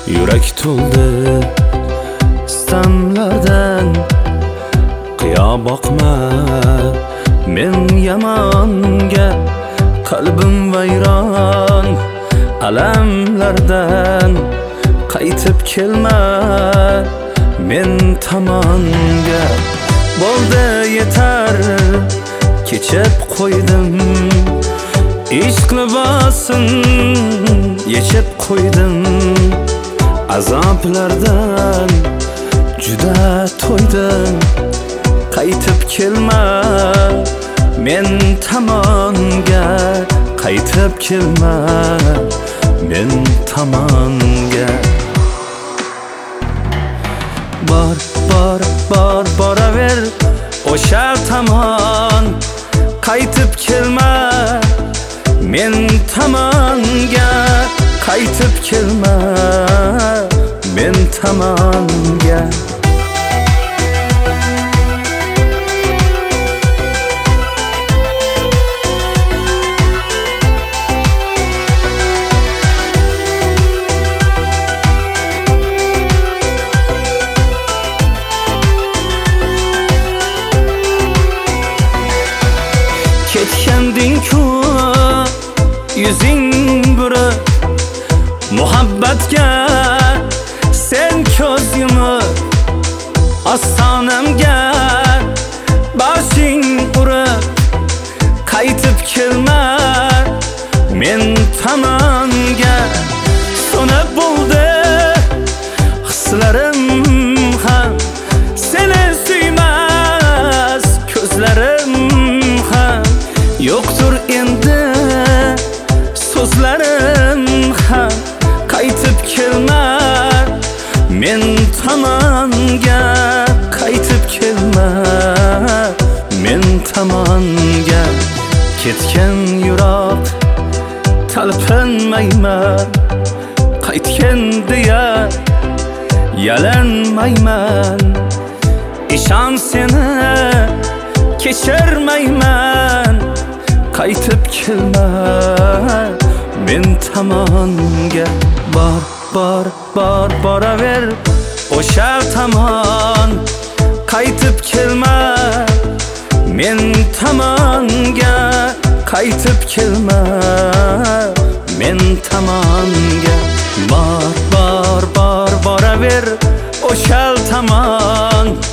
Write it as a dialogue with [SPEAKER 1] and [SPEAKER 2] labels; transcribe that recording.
[SPEAKER 1] Yurak to'ldi istamlardan. Qiyo boqma men yamonga, qalbim vayron alamlardan. Qaytib kelma men tomonga. Bo'ldi yetar kechib qo'ydim, ishq libosin yechib qo'ydim. Azoblardan juda to'ydim. Qaytib kelma men tomonga, qaytib kelma men tomonga. Boraver o'sha tomon, qaytib kelma men tomonga, qaytib kelma men tomonga. Ketganding-ku yuzing burib, muhabbatga sen ko'z yumib, ostonamga boshing urib. Qaytib kelma men tomonga. So'nib bo'ldi hislarim ham, seni suymas ko'zlarim ham. Yo'qdir endi so'zlarim ham. Qaytib kelma men tomonga, qaytib kelma men tomonga. Ketgan yurak talpinmayman, qaytgan deya yalanmayman. Ishon seni kechirmayman. Qaytib kelma men tomonga. Boraver o'sha tomon, qaytib kelma men tomonga, qaytib kelma men tomonga. Boraver o'sha tomon,